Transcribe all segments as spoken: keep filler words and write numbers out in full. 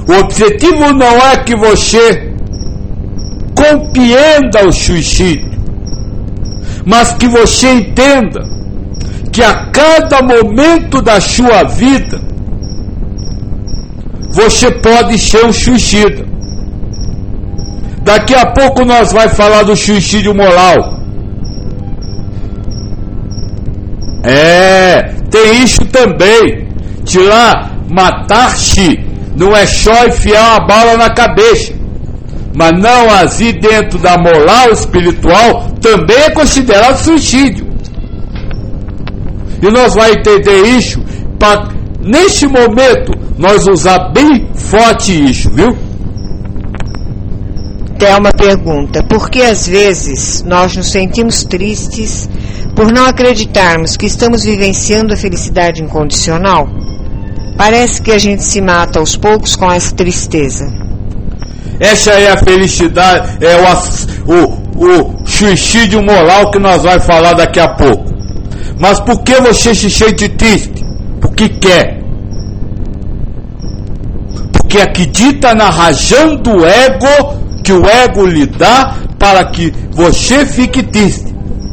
O objetivo não é que você compreenda o suicídio, mas que você entenda que a cada momento da sua vida você pode ser um suicida. Daqui a pouco nós vamos falar do suicídio moral. É, tem isso também. Tirar, matar-se não é só enfiar uma bala na cabeça, mas não agir dentro da moral espiritual também é considerado suicídio. E nós vamos entender isso para, nesse momento, nós usar bem forte isso, viu? Tem uma pergunta: por que às vezes nós nos sentimos tristes por não acreditarmos que estamos vivenciando a felicidade incondicional? Parece que a gente se mata aos poucos com essa tristeza. Essa é a felicidade, é o, o, o suicídio moral que nós vamos falar daqui a pouco. Mas por que você se sente triste? Porque quer. Porque acredita na razão do ego, que o ego lhe dá para que você fique triste.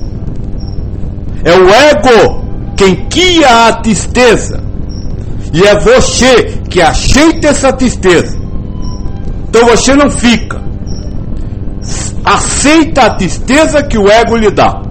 É o ego quem cria a tristeza. E é você que aceita essa tristeza. Então você não fica. Aceita a tristeza que o ego lhe dá.